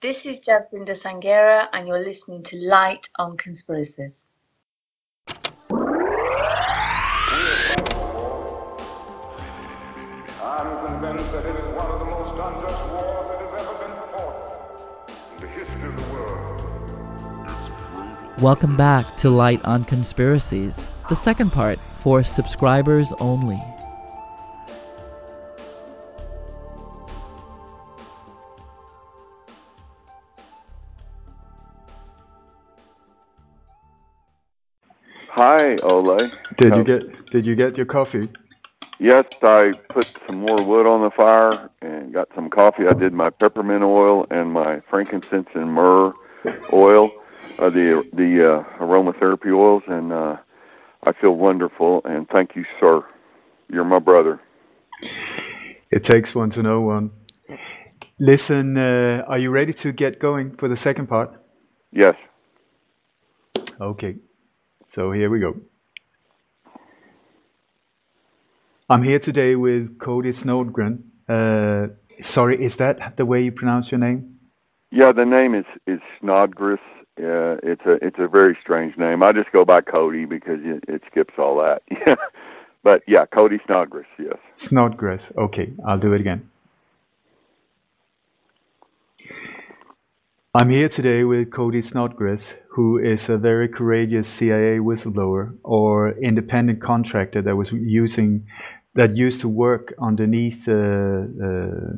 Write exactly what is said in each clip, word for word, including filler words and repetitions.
This is Jasvinda Sangera, and you're listening to Light on Conspiracies. I'm convinced that it is one of the most unjust wars that has ever been fought in the history of the world. Welcome back to Light on Conspiracies, the second part for subscribers only. Hi, Ole. Did you Uh, get Did you get your coffee? yes, I put some more wood on the fire and got some coffee. I did my peppermint oil and my frankincense and myrrh oil, uh, the the uh, aromatherapy oils, and uh, I feel wonderful. And thank you, sir. You're my brother. It takes one to know one. Listen, uh, are you ready to get going for the second part? Yes. Okay, so here we go. I'm here today with Cody Snodgren. Uh, sorry, is that the way you pronounce your name? Yeah, the name is is Snodgrass. Uh, it's a it's a very strange name. I just go by Cody because it, it skips all that. But yeah, Cody Snodgrass. Yes. Snodgrass. Okay, I'll do it again. I'm here today with Cody Snodgrass, who is a very courageous C I A whistleblower or independent contractor that was using that used to work underneath. Uh, uh,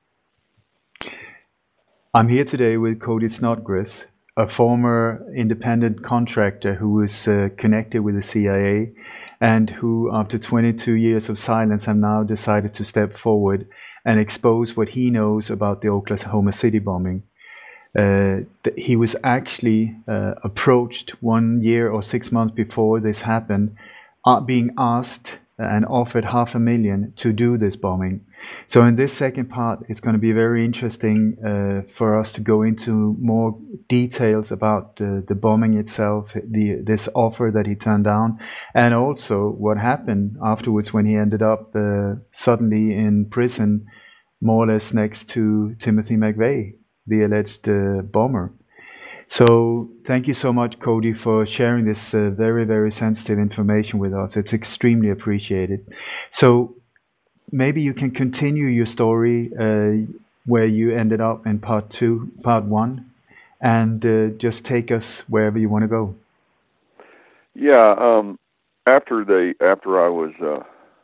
I'm here today with Cody Snodgrass, a former independent contractor who was uh, connected with the C I A and who, after twenty-two years of silence, have now decided to step forward and expose what he knows about the Oklahoma City bombing. Uh, th- he was actually uh, approached one year or six months before this happened, uh, being asked and offered half a million to do this bombing. So in this second part, it's going to be very interesting uh, for us to go into more details about uh, the bombing itself, the this offer that he turned down, and also what happened afterwards when he ended up uh, suddenly in prison, more or less next to Timothy McVeigh, the alleged uh, bomber. So thank you so much, Cody, for sharing this uh, very, very sensitive information with us. It's extremely appreciated. So maybe you can continue your story uh, where you ended up in part two, part one, and uh, just take us wherever you want to go. Yeah. Um. After they after I was uh,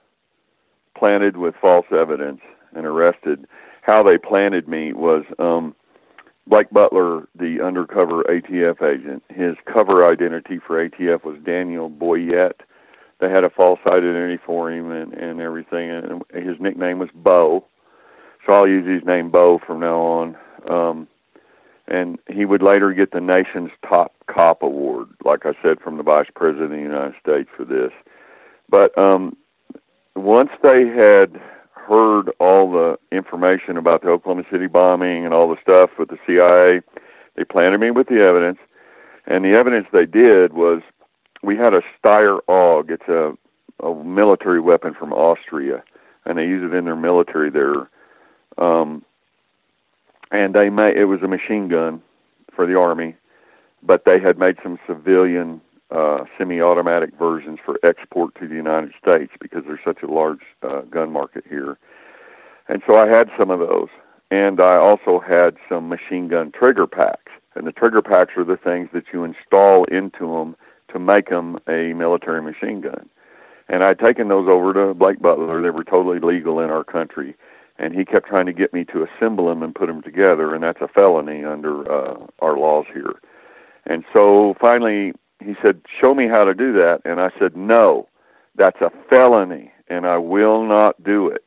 planted with false evidence and arrested, how they planted me was um, Blake Butler, the undercover A T F agent. His cover identity for A T F was Daniel Boyette. They had a false identity for him and, and everything, and his nickname was Bo. So I'll use his name Bo from now on. Um, and he would later get the nation's top cop award, like I said, from the Vice President of the United States for this. But um, once they had heard all the information about the Oklahoma City bombing and all the stuff with the C I A, they planted me with the evidence. And the evidence they did was we had a Steyr AUG. It's a, a military weapon from Austria, and they use it in their military there. Um, and they made it was a machine gun for the Army, but they had made some civilian uh, semi-automatic versions for export to the United States because there's such a large uh, gun market here. And so I had some of those. And I also had some machine gun trigger packs. And the trigger packs are the things that you install into them to make them a military machine gun. And I'd taken those over to Blake Butler. They were totally legal in our country. And he kept trying to get me to assemble them and put them together, and that's a felony under uh, our laws here. And so finally he said, show me how to do that. And I said, no, that's a felony, and I will not do it.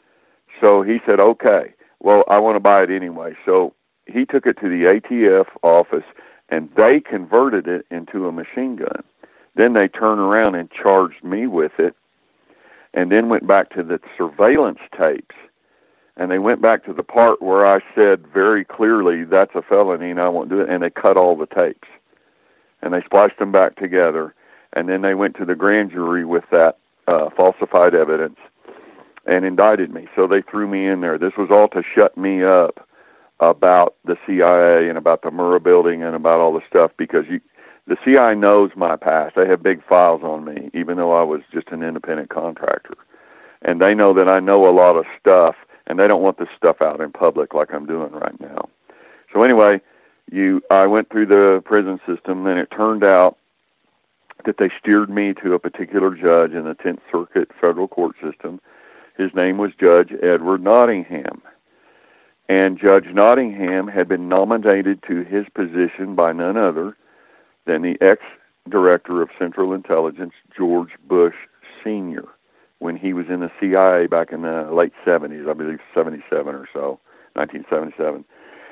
So he said, okay, well, I want to buy it anyway. So he took it to the A T F office, and they converted it into a machine gun. Then they turned around and charged me with it, and then went back to the surveillance tapes. And they went back to the part where I said very clearly, that's a felony and I won't do it, and they cut all the tapes. And they spliced them back together, and then they went to the grand jury with that uh, falsified evidence and indicted me. So they threw me in there. This was all to shut me up about the C I A and about the Murrah building and about all the stuff, because you, the C I A knows my past. They have big files on me, even though I was just an independent contractor. And they know that I know a lot of stuff, and they don't want this stuff out in public like I'm doing right now. So anyway, you, I went through the prison system, and it turned out that they steered me to a particular judge in the tenth Circuit Federal Court system. His name was Judge Edward Nottingham. And Judge Nottingham had been nominated to his position by none other than the ex-director of Central Intelligence, George Bush Senior, when he was in the C I A back in the late seventies, I believe seventy-seven or so, nineteen seventy-seven.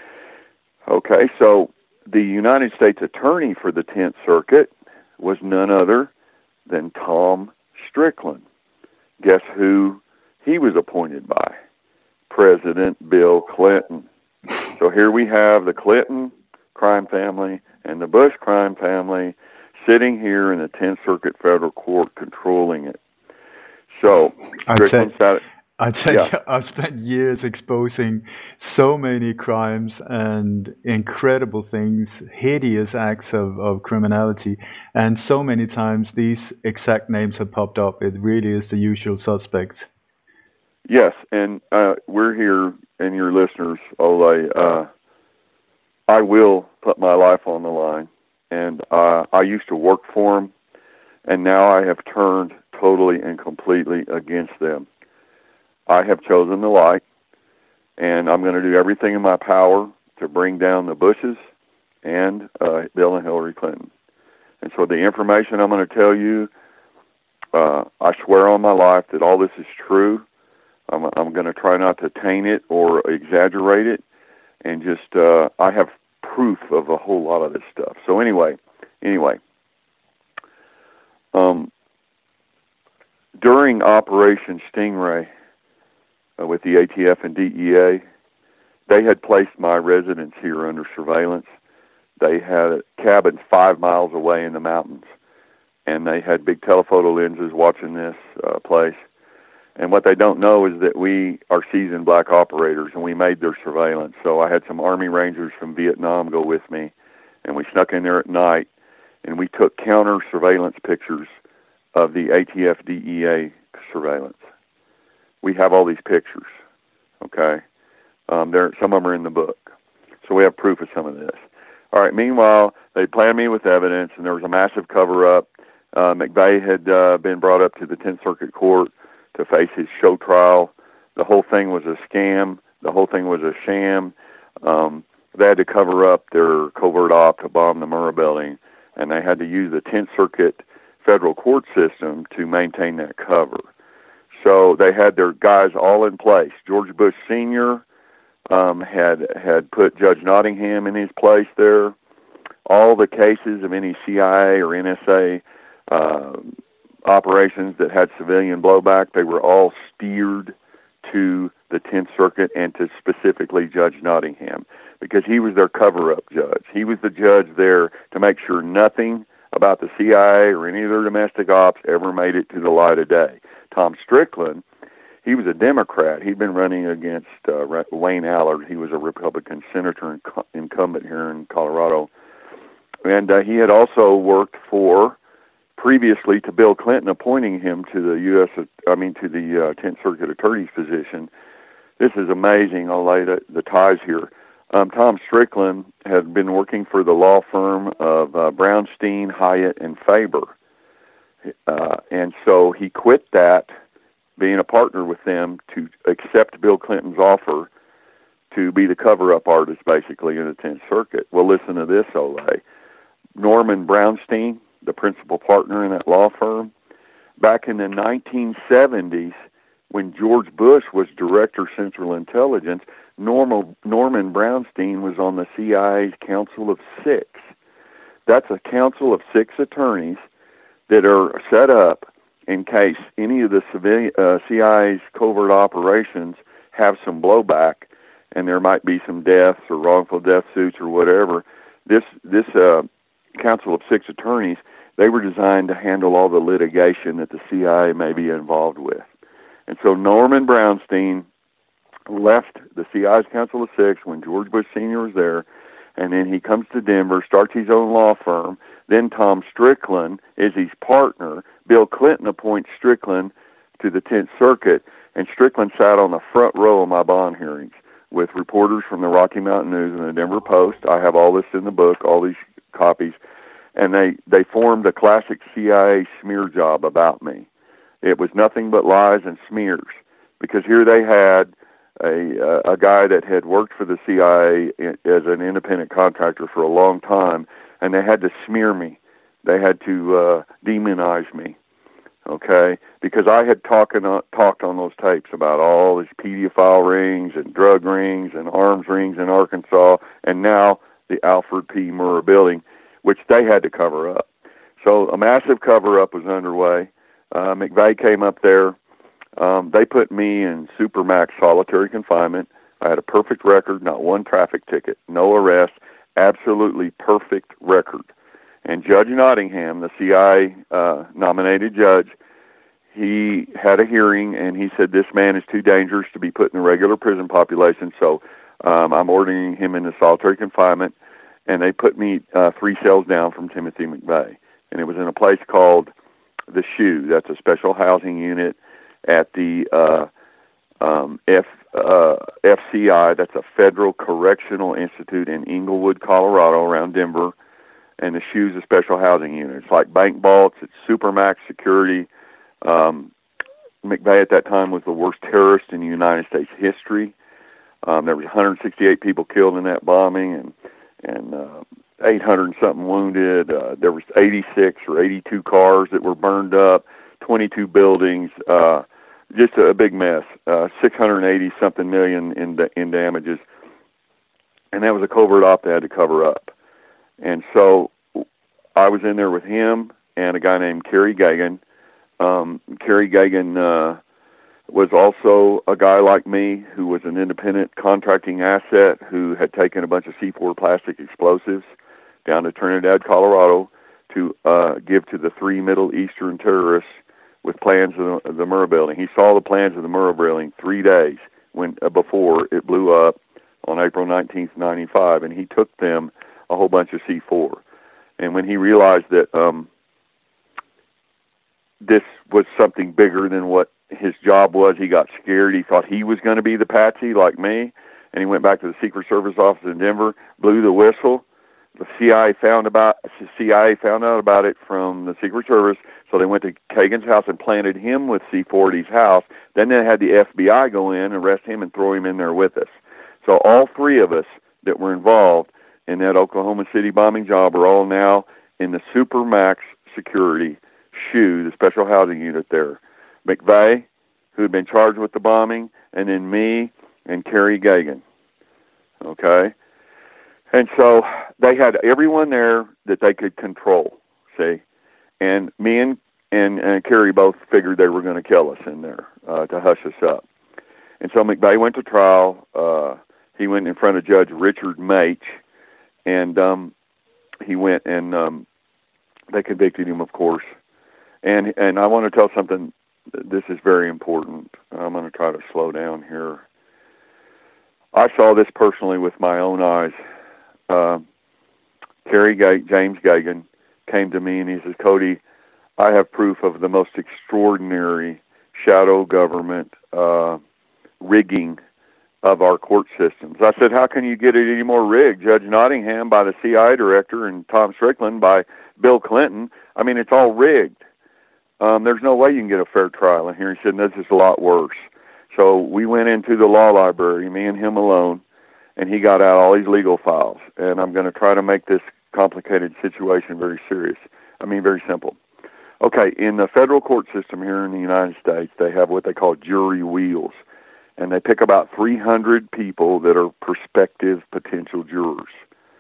Okay, so the United States Attorney for the tenth Circuit was none other than Tom Strickland. Guess who he was appointed by? President Bill Clinton. So here we have the Clinton crime family and the Bush crime family sitting here in the tenth Circuit Federal Court controlling it. So Strickland sat... I tell yeah. you, I've spent years exposing so many crimes and incredible things, hideous acts of, of criminality, and so many times these exact names have popped up. It really is the usual suspects. Yes, and uh, we're here, and your listeners, Ole, uh, I will put my life on the line, and uh, I used to work for them, and now I have turned totally and completely against them. I have chosen the light, and I'm going to do everything in my power to bring down the Bushes and uh, Bill and Hillary Clinton. And so the information I'm going to tell you, uh, I swear on my life that all this is true. I'm, I'm going to try not to taint it or exaggerate it, and just uh, I have proof of a whole lot of this stuff. So anyway, anyway, um, during Operation Stingray, Uh, with the A T F and D E A, they had placed my residence here under surveillance. They had cabins five miles away in the mountains, and they had big telephoto lenses watching this uh, place. And what they don't know is that we are seasoned black operators, and we made their surveillance. So I had some Army Rangers from Vietnam go with me, and we snuck in there at night, and we took counter surveillance pictures of the A T F D E A surveillance. We have all these pictures, okay? Um, there, some of them are in the book. So we have proof of some of this. All right, meanwhile, they planned me with evidence, and there was a massive cover-up. Uh, McVeigh had uh, been brought up to the tenth Circuit Court to face his show trial. The whole thing was a scam. The whole thing was a sham. Um, they had to cover up their covert op to bomb the Murrah building, and they had to use the tenth Circuit federal court system to maintain that cover. So they had their guys all in place. George Bush Senior um, had had put Judge Nottingham in his place there. All the cases of any C I A or N S A uh, operations that had civilian blowback, they were all steered to the tenth Circuit and to specifically Judge Nottingham, because he was their cover-up judge. He was the judge there to make sure nothing about the C I A or any of their domestic ops ever made it to the light of day. Tom Strickland, he was a Democrat. He'd been running against uh, Wayne Allard. He was a Republican senator incumbent here in Colorado. And uh, he had also worked for, previously to Bill Clinton appointing him to the U S, I mean, to the uh, tenth Circuit Attorney's position. This is amazing. I'll lay the, the ties here. Um, Tom Strickland had been working for the law firm of uh, Brownstein, Hyatt, and Faber. Uh, and so he quit that, being a partner with them, to accept Bill Clinton's offer to be the cover-up artist, basically, in the tenth Circuit. Well, listen to this, Ole. Norman Brownstein, the principal partner in that law firm, back in the nineteen seventies, when George Bush was Director of Central Intelligence, Normal, Norman Brownstein was on the C I A's Council of Six. That's a council of six attorneys that are set up in case any of the civilian, uh, C I A's covert operations have some blowback, and there might be some deaths or wrongful death suits or whatever. This this uh, council of six attorneys, they were designed to handle all the litigation that the C I A may be involved with. And so Norman Brownstein left the C I's Council of Six when George Bush Senior was there, and then he comes to Denver, starts his own law firm. Then Tom Strickland is his partner. Bill Clinton appoints Strickland to the tenth Circuit, and Strickland sat on the front row of my bond hearings with reporters from the Rocky Mountain News and the Denver Post. I have all this in the book, all these copies. And they, they formed a classic C I A smear job about me. It was nothing but lies and smears, because here they had a, a guy that had worked for the C I A as an independent contractor for a long time, and they had to smear me. They had to uh, demonize me, okay, because I had talking on, talked on those tapes about all these pedophile rings and drug rings and arms rings in Arkansas, and now the Alfred P. Murrah building, which they had to cover up. So a massive cover-up was underway. Uh, McVeigh came up there. Um, they put me in supermax solitary confinement. I had a perfect record, not one traffic ticket, no arrest, absolutely perfect record. And Judge Nottingham, the C I A uh, nominated judge, he had a hearing, and he said, this man is too dangerous to be put in the regular prison population, so um, I'm ordering him into solitary confinement. And they put me uh, three cells down from Timothy McVeigh. And it was in a place called The Shoe. That's a special housing unit at the uh, um, F, uh, F C I. That's a Federal Correctional Institute in Englewood, Colorado, around Denver. And The Shoe is a special housing unit. It's like bank vaults. It's supermax security. Um, McVeigh at that time was the worst terrorist in United States history. Um, there was one hundred sixty-eight people killed in that bombing, and and uh, eight hundred and something wounded. Uh, there was eighty-six or eighty-two cars that were burned up, twenty-two buildings, uh, just a, a big mess. Uh, six hundred eighty something million in in damages, and that was a covert op they had to cover up. And so I was in there with him and a guy named Kerry Gagan. Um, Kerry Gagan uh, was also a guy like me who was an independent contracting asset who had taken a bunch of C four plastic explosives down to Trinidad, Colorado, to uh, give to the three Middle Eastern terrorists with plans of the, the Murrah building. He saw the plans of the Murrah building three days when uh, before it blew up on April nineteenth, ninety-five, and he took them a whole bunch of C four. And when he realized that um, this was something bigger than what his job was, he got scared. He thought he was going to be the patsy like me, and he went back to the Secret Service office in Denver, blew the whistle. The C I A found about the C I A found out about it from the Secret Service, so they went to Kagan's house and planted him with C four at his house. Then they had the F B I go in, arrest him, and throw him in there with us. So all three of us that were involved in that Oklahoma City bombing job are all now in the Supermax Security Shoe, the special housing unit there. McVeigh, who had been charged with the bombing, and then me and Kerry Gagan. Okay? And so they had everyone there that they could control, see? And me and, and, and Kerry both figured they were going to kill us in there uh, to hush us up. And so McVeigh went to trial. Uh, he went in front of Judge Richard Maich, and um, he went and um, they convicted him, of course. And and I want to tell something. This is very important. I'm going to try to slow down here. I saw this personally with my own eyes. Uh, Kerry Ga- James Gagan came to me and he says, Cody, I have proof of the most extraordinary shadow government uh, rigging of our court systems. I said, how can you get it any more rigged? Judge Nottingham by the C I A director and Tom Strickland by Bill Clinton. I mean, it's all rigged. Um, there's no way you can get a fair trial in here. He said, this is a lot worse. So we went into the law library, me and him alone, and he got out all these legal files. And I'm going to try to make this complicated situation very serious. I mean, very simple. Okay, in the federal court system here in the United States, they have what they call jury wheels. And they pick about three hundred people that are prospective potential jurors.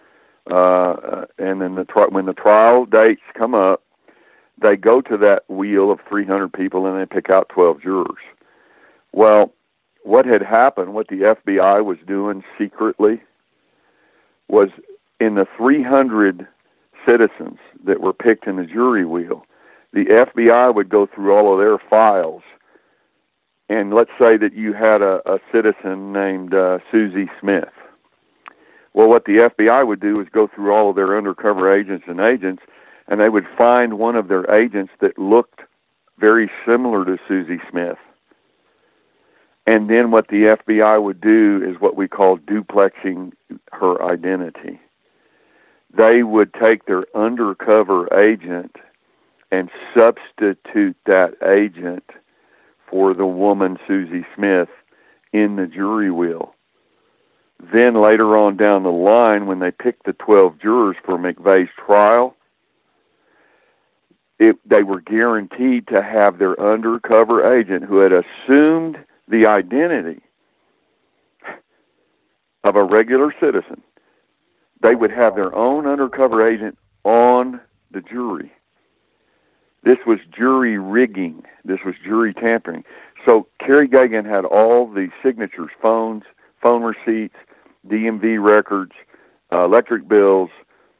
Uh, and then the tri- when the trial dates come up, they go to that wheel of three hundred people and they pick out twelve jurors. Well, what had happened, what the F B I was doing secretly, was in the three hundred citizens that were picked in the jury wheel, the F B I would go through all of their files and let's say that you had a, a citizen named uh, Susie Smith. Well, what the F B I would do is go through all of their undercover agents and agents, and they would find one of their agents that looked very similar to Susie Smith. And then what the F B I would do is what we call duplexing her identity. They would take their undercover agent and substitute that agent for the woman, Susie Smith, in the jury wheel. Then later on down the line, when they picked the twelve jurors for McVeigh's trial, it, they were guaranteed to have their undercover agent who had assumed the identity of a regular citizen. They would have their own undercover agent on the jury. This was jury rigging. This was jury tampering. So Kerry Gagan had all the signatures, phones, phone receipts, D M V records, uh, electric bills,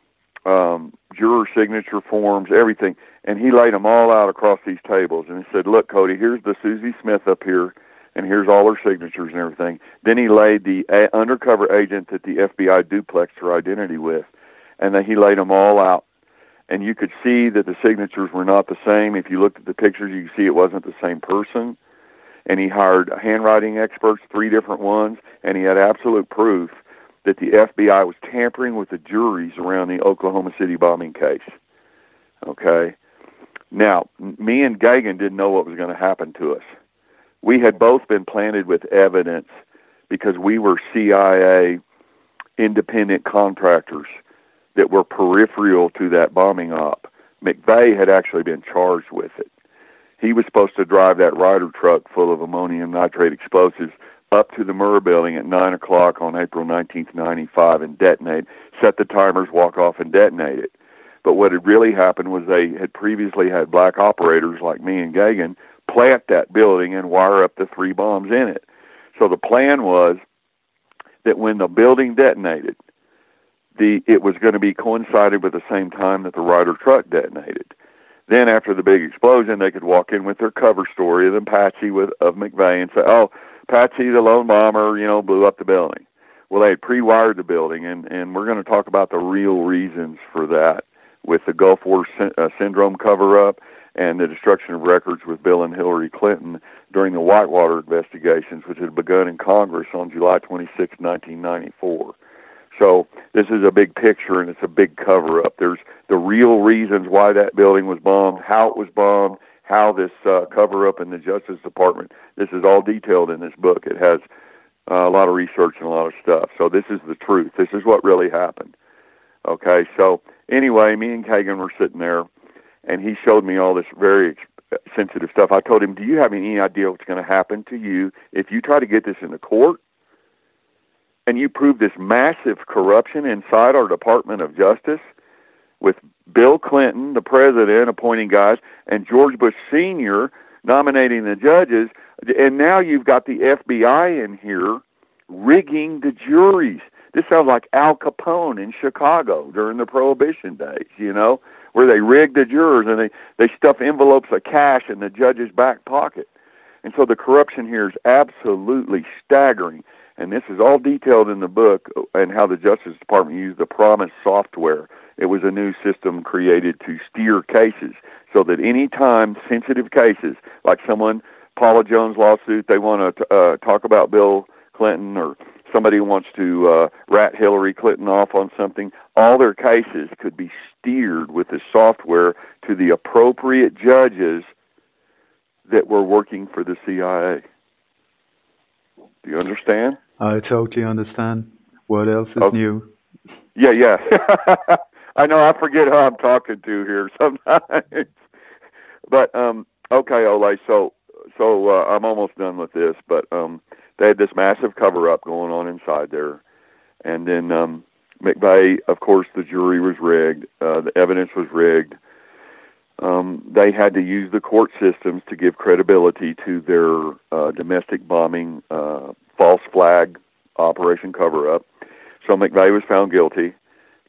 um, juror signature forms, everything. And he laid them all out across these tables. And he said, look, Cody, here's the Susie Smith up here, and here's all her signatures and everything. Then he laid the a- undercover agent that the F B I duplexed her identity with, and then he laid them all out. And you could see that the signatures were not the same. If you looked at the pictures, you could see it wasn't the same person. And he hired handwriting experts, three different ones, and he had absolute proof that the F B I was tampering with the juries around the Oklahoma City bombing case. Okay? Now, me and Gagan didn't know what was going to happen to us. We had both been planted with evidence because we were C I A independent contractors that were peripheral to that bombing op. McVeigh had actually been charged with it. He was supposed to drive that Ryder truck full of ammonium nitrate explosives up to the Murrah building at nine o'clock on April nineteenth, ninety-five and detonate, set the timers, walk off, and detonate it. But what had really happened was they had previously had black operators like me and Gagan plant that building and wire up the three bombs in it. So the plan was that when the building detonated, the it was going to be coincided with the same time that the Ryder truck detonated. Then after the big explosion, they could walk in with their cover story of them Patsy with, of McVeigh and say, oh, Patsy, the lone bomber, you know, blew up the building. Well, they had pre-wired the building, and, and we're going to talk about the real reasons for that with the Gulf War sy- uh, syndrome cover-up and the destruction of records with Bill and Hillary Clinton during the Whitewater investigations, which had begun in Congress on July twenty-sixth, nineteen ninety-four. So this is a big picture, and it's a big cover-up. There's the real reasons why that building was bombed, how it was bombed, how this uh, cover-up in the Justice Department. This is all detailed in this book. It has uh, a lot of research and a lot of stuff. So this is the truth. This is what really happened. Okay, so anyway, me and Kagan were sitting there, and he showed me all this very sensitive stuff. I told him, do you have any idea what's going to happen to you if you try to get this into court? And you prove this massive corruption inside our Department of Justice with Bill Clinton, the president, appointing guys, and George Bush Senior nominating the judges, and now you've got the F B I in here rigging the juries. This sounds like Al Capone in Chicago during the Prohibition days, you know, where they rig the jurors and they, they stuff envelopes of cash in the judge's back pocket. And so the corruption here is absolutely staggering. And this is all detailed in the book and how the Justice Department used the PROMIS software. It was a new system created to steer cases so that any time sensitive cases, like someone, Paula Jones lawsuit, they want to uh, talk about Bill Clinton, or somebody wants to uh, rat Hillary Clinton off on something, all their cases could be steered with the software to the appropriate judges that were working for the C I A. Do you understand? I totally understand. What else is Okay. new? Yeah, yeah. I know I forget who I'm talking to here sometimes. But, um, okay, Ole, so so uh, I'm almost done with this, but um, they had this massive cover-up going on inside there. And then um, McVeigh, of course, the jury was rigged. Uh, the evidence was rigged. Um, they had to use the court systems to give credibility to their uh, domestic bombing uh, false flag operation cover-up. So McVeigh was found guilty,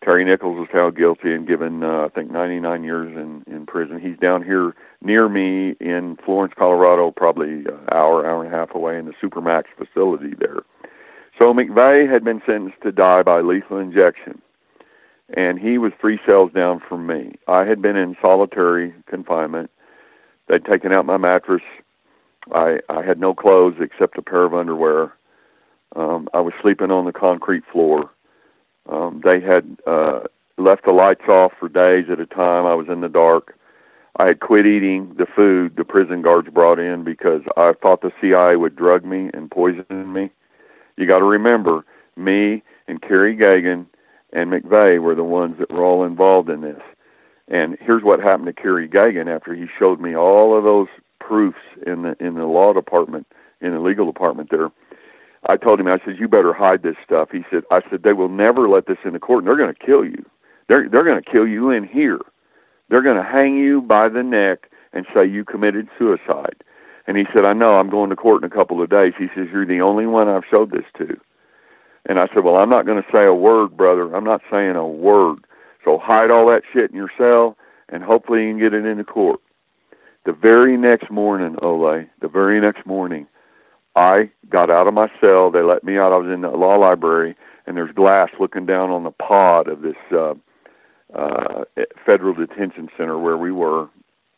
Terry Nichols was found guilty and given, uh, I think, ninety-nine years in, in prison. He's down here near me in Florence, Colorado, probably an hour, hour and a half away in the Supermax facility there. So McVeigh had been sentenced to die by lethal injection, and he was three cells down from me. I had been in solitary confinement. They'd taken out my mattress. I, I had no clothes except a pair of underwear. Um, I was sleeping on the concrete floor. Um, they had uh, left the lights off for days at a time. I was in the dark. I had quit eating the food the prison guards brought in because I thought the C I A would drug me and poison me. You got to remember, me and Kerry Gagan and McVeigh were the ones that were all involved in this. And here's what happened to Kerry Gagan after he showed me all of those proofs in the in the law department, in the legal department there. I told him, I said, you better hide this stuff. He said, I said, they will never let this into court, and they're going to kill you. They're, they're going to kill you in here. They're going to hang you by the neck and say you committed suicide. And he said, I know, I'm going to court in a couple of days. He says, you're the only one I've showed this to. And I said, well, I'm not going to say a word, brother. I'm not saying a word. So hide all that shit in your cell, and hopefully you can get it into court. The very next morning, Ole, the very next morning, I got out of my cell. They let me out. I was in the law library, and there's glass looking down on the pod of this uh, uh, federal detention center where we were.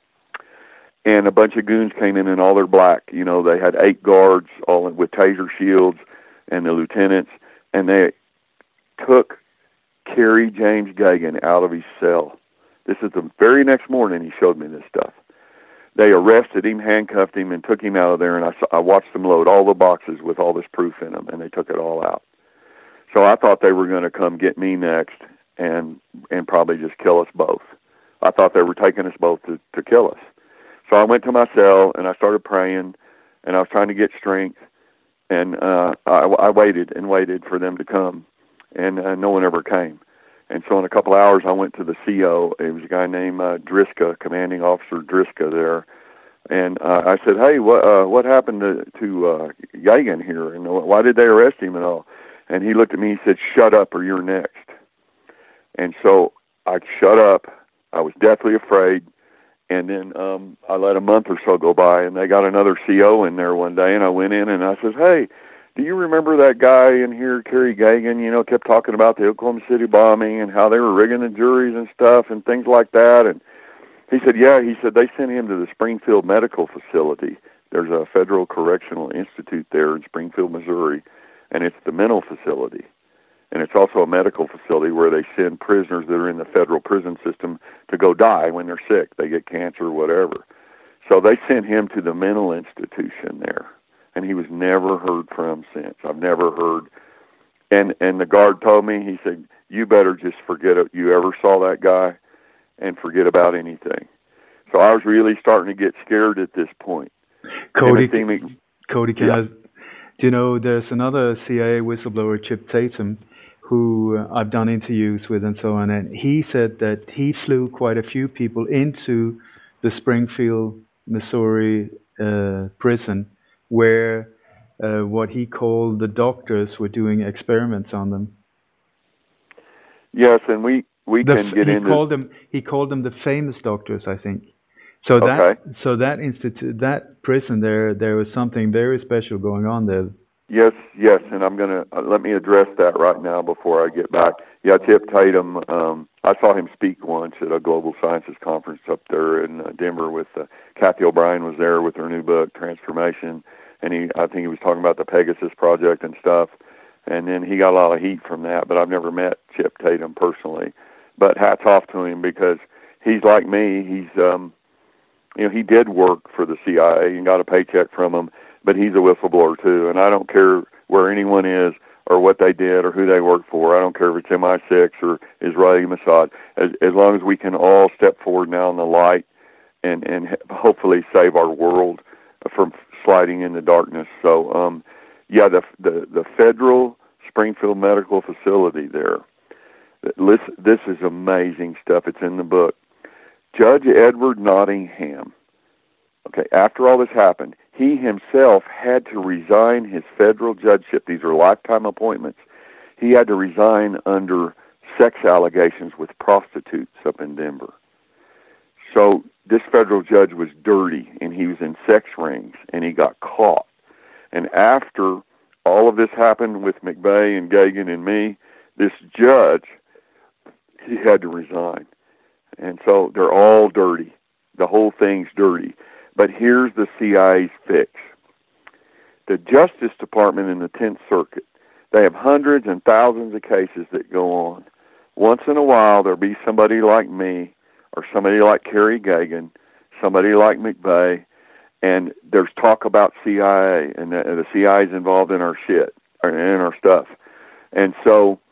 And a bunch of goons came in, and all their black. You know, they had eight guards, all with taser shields, and the lieutenants, and they took Kerry James Gagan out of his cell. This is the very next morning he showed me this stuff. They arrested him, handcuffed him, and took him out of there, and I, saw, I watched them load all the boxes with all this proof in them, and they took it all out. So I thought they were going to come get me next and and probably just kill us both. I thought they were taking us both to, to kill us. So I went to my cell, and I started praying, and I was trying to get strength, and uh, I, I waited and waited for them to come, and uh, no one ever came. And so in a couple of hours, I went to the C O. It was a guy named uh, Driska, Commanding Officer Driska there. And uh, I said, hey, what uh, what happened to, to uh, Gagan here? And why did they arrest him and all? And he looked at me and he said, shut up or you're next. And so I shut up. I was deathly afraid. And then um, I let a month or so go by, and they got another C O in there one day. And I went in and I said, hey, do you remember that guy in here, Kerry Gagan, you know, kept talking about the Oklahoma City bombing and how they were rigging the juries and stuff and things like that? And he said, yeah. He said they sent him to the Springfield Medical Facility. There's a federal correctional institute there in Springfield, Missouri, and it's the mental facility. And it's also a medical facility where they send prisoners that are in the federal prison system to go die when they're sick. They get cancer or whatever. So they sent him to the mental institution there. And he was never heard from since. I've never heard. And and the guard told me, he said, you better just forget it. You ever saw that guy and forget about anything. So I was really starting to get scared at this point. Cody, Me, Cody, can yeah. I, do you know there's another C I A whistleblower, Chip Tatum, who uh, I've done interviews with and so on, and he said that he flew quite a few people into the Springfield, Missouri uh, prison where uh, what he called the doctors were doing experiments on them. Yes, and we, we The, can get he into... Called them, he called them the famous doctors, I think. So that okay. so that institute, that prison there, there was something very special going on there. Yes, yes, and I'm going to, uh, let me address that right now before I get back. Yeah, Chip Tatum, um, I saw him speak once at a Global Sciences Conference up there in uh, Denver with, uh, Kathy O'Brien was there with her new book, Transformation, and he, I think he was talking about the Pegasus Project and stuff, and then he got a lot of heat from that, but I've never met Chip Tatum personally. But hats off to him because he's like me, he's, um, you know, he did work for the C I A and got a paycheck from them, but he's a whistleblower too, and I don't care where anyone is or what they did or who they work for. I don't care if it's M I six or Israeli Mossad. As, as long as we can all step forward now in the light and, and hopefully save our world from sliding into darkness. So, um, yeah, the, the, the federal Springfield Medical Facility there, listen, this is amazing stuff. It's in the book. Judge Edward Nottingham, okay, after all this happened, he himself had to resign his federal judgeship. These are lifetime appointments. He had to resign under sex allegations with prostitutes up in Denver. So this federal judge was dirty, and he was in sex rings, and he got caught. And after all of this happened with McVeigh and Gagan and me, this judge, he had to resign. And so they're all dirty. The whole thing's dirty. But here's the C I A's fix. The Justice Department in the tenth Circuit, they have hundreds and thousands of cases that go on. Once in a while, there'll be somebody like me or somebody like Kerry Gagan, somebody like McVeigh, and there's talk about C I A, and the, the C I A is involved in our shit, or in our stuff. And so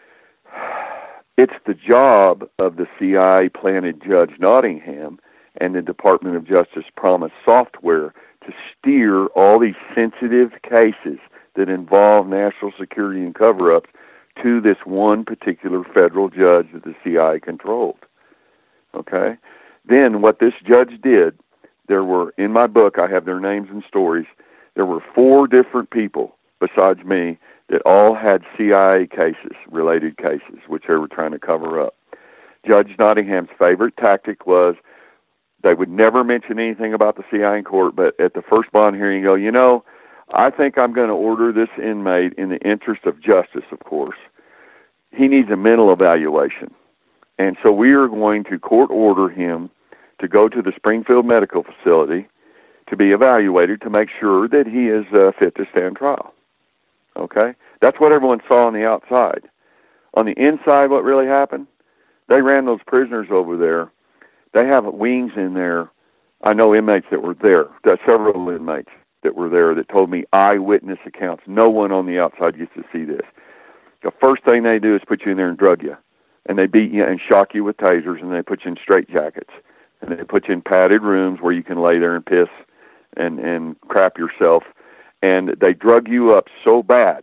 it's the job of the C I A planted Judge Nottingham and the Department of Justice Promise software to steer all these sensitive cases that involve national security and cover-ups to this one particular federal judge that the C I A controlled. Okay? Then what this judge did, there were, in my book, I have their names and stories, there were four different people besides me that all had C I A cases, related cases, which they were trying to cover up. Judge Nottingham's favorite tactic was they would never mention anything about the C I A in court, but at the first bond hearing, go, you know, I think I'm going to order this inmate in the interest of justice, of course. He needs a mental evaluation. And so we are going to court order him to go to the Springfield Medical Facility to be evaluated to make sure that he is uh, fit to stand trial. Okay? That's what everyone saw on the outside. On the inside, what really happened? They ran those prisoners over there. They have wings in there. I know inmates that were there. There's several inmates that were there that told me eyewitness accounts. No one on the outside used to see this. The first thing they do is put you in there and drug you. And they beat you and shock you with tasers, and they put you in straitjackets. And they put you in padded rooms where you can lay there and piss and, and crap yourself. And they drug you up so bad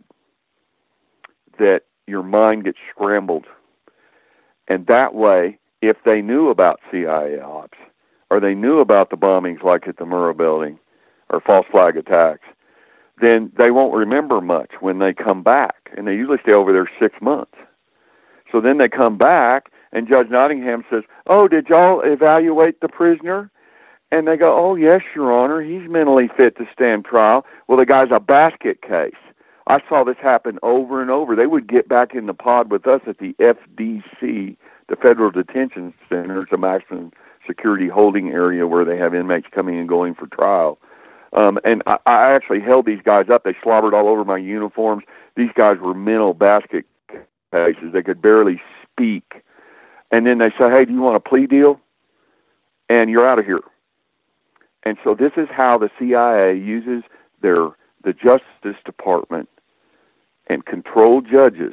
that your mind gets scrambled. And that way, if they knew about C I A ops, or they knew about the bombings like at the Murrah building, or false flag attacks, then they won't remember much when they come back. And they usually stay over there six months. So then they come back, and Judge Nottingham says, oh, did y'all evaluate the prisoner? And they go, oh, yes, Your Honor, he's mentally fit to stand trial. Well, the guy's a basket case. I saw this happen over and over. They would get back in the pod with us at the F D C, the Federal Detention Center. It's a maximum security holding area where they have inmates coming and going for trial. Um, and I, I actually held these guys up. They slobbered all over my uniforms. These guys were mental basket cases. They could barely speak. And then they say, hey, do you want a plea deal? And you're out of here. And so this is how the C I A uses their the Justice Department and controlled judges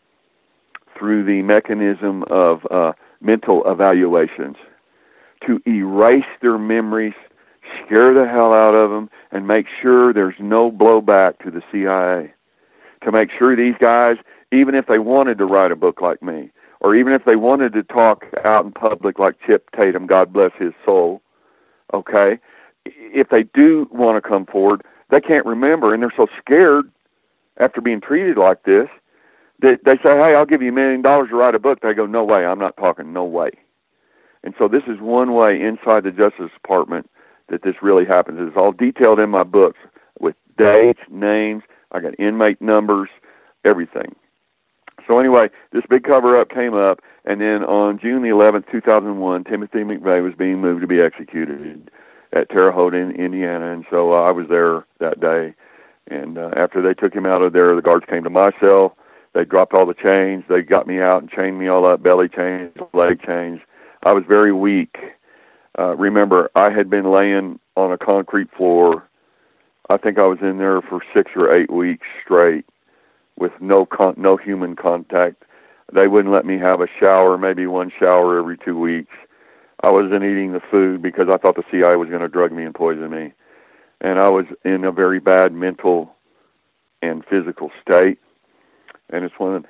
through the mechanism of uh, mental evaluations to erase their memories, scare the hell out of them, and make sure there's no blowback to the C I A. To make sure these guys, even if they wanted to write a book like me, or even if they wanted to talk out in public like Chip Tatum, God bless his soul, okay, if they do want to come forward, they can't remember, and they're so scared after being treated like this that they say, hey, I'll give you a million dollars to write a book. They go, no way, I'm not talking, no way. And so this is one way inside the Justice Department that this really happens. It's all detailed in my books with dates, names. I got inmate numbers, everything. So anyway, this big cover-up came up, and then on June the eleventh, two thousand one, Timothy McVeigh was being moved to be executed at Terre Haute, in Indiana, and so uh, I was there that day. And uh, after they took him out of there, the guards came to my cell. They dropped all the chains. They got me out and chained me all up, belly chains, leg chains. I was very weak. Uh, remember, I had been laying on a concrete floor. I think I was in there for six or eight weeks straight with no con- no human contact. They wouldn't let me have a shower, maybe one shower every two weeks. I wasn't eating the food because I thought the C I A was going to drug me and poison me. And I was in a very bad mental and physical state. And it's one of,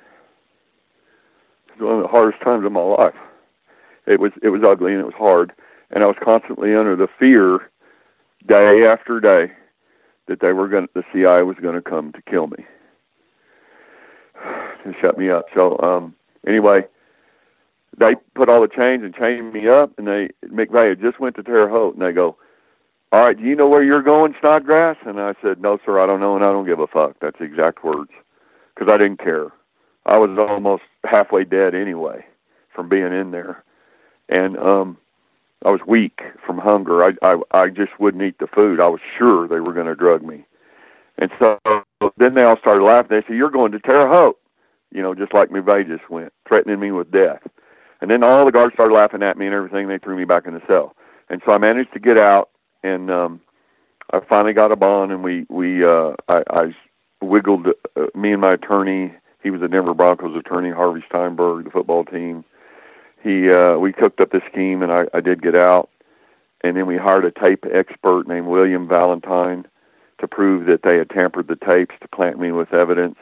it's one of the hardest times of my life. It was it was ugly and it was hard. And I was constantly under the fear, day after day, that they were going, the C I A was going to come to kill me, to shut me up. So um, Anyway, they put all the chains and chained me up, and they McVeigh had just went to Terre Haute, and they go, all right, do you know where you're going, Snodgrass? And I said, no, sir, I don't know, and I don't give a fuck. That's the exact words, because I didn't care. I was almost halfway dead anyway from being in there, and um, I was weak from hunger. I, I, I just wouldn't eat the food. I was sure they were going to drug me. And so then they all started laughing. They said, you're going to Terre Haute, you know, just like McVeigh just went, threatening me with death. And then all the guards started laughing at me and everything. They threw me back in the cell. And so I managed to get out, and um, I finally got a bond, and we, we uh, I, I wiggled, uh, me and my attorney, he was a Denver Broncos attorney, Harvey Steinberg, the football team. He, uh, we cooked up this scheme, and I, I did get out. And then we hired a tape expert named William Valentine to prove that they had tampered the tapes to plant me with evidence.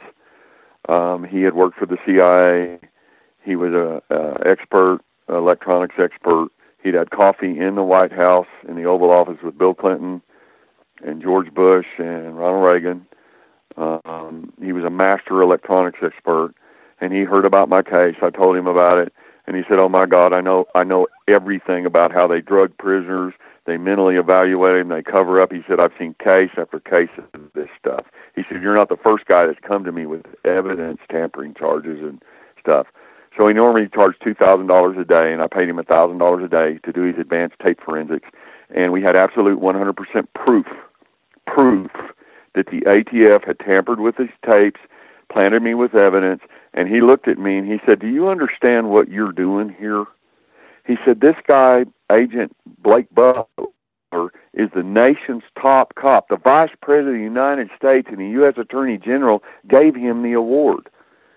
Um, he had worked for the C I A. He was a, a expert, electronics expert. He'd had coffee in the White House in the Oval Office with Bill Clinton and George Bush and Ronald Reagan. Um, he was a master electronics expert, and he heard about my case. I told him about it, and he said, "Oh my God, I know, I know everything about how they drug prisoners. They mentally evaluate them. They cover up." He said, "I've seen case after case of this stuff." He said, "You're not the first guy that's come to me with evidence tampering charges and stuff." So he normally charged two thousand dollars a day, and I paid him one thousand dollars a day to do his advanced tape forensics. And we had absolute one hundred percent proof, proof that the A T F had tampered with his tapes, planted me with evidence. And he looked at me and he said, "Do you understand what you're doing here?" He said, "This guy, Agent Blake Butler, is the nation's top cop. The Vice President of the United States and the U S Attorney General gave him the award.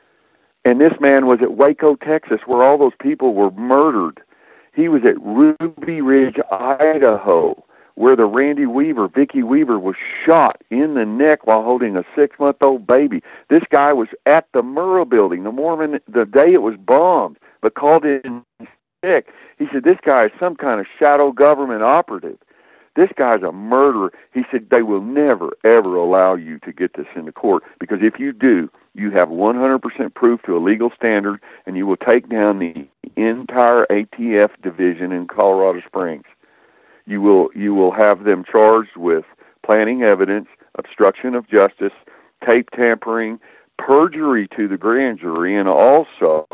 And this man was at Waco, Texas, where all those people were murdered. He was at Ruby Ridge, Idaho, where the Randy Weaver, Vicky Weaver, was shot in the neck while holding a six-month-old baby. This guy was at the Murrah building, the Mormon, the day it was bombed, but called in sick. He said, this guy is some kind of shadow government operative. This guy's a murderer." He said, "They will never, ever allow you to get this into court, because if you do, you have one hundred percent proof to a legal standard, and you will take down the entire A T F division in Colorado Springs. You will, you will have them charged with planting evidence, obstruction of justice, tape tampering, perjury to the grand jury, and also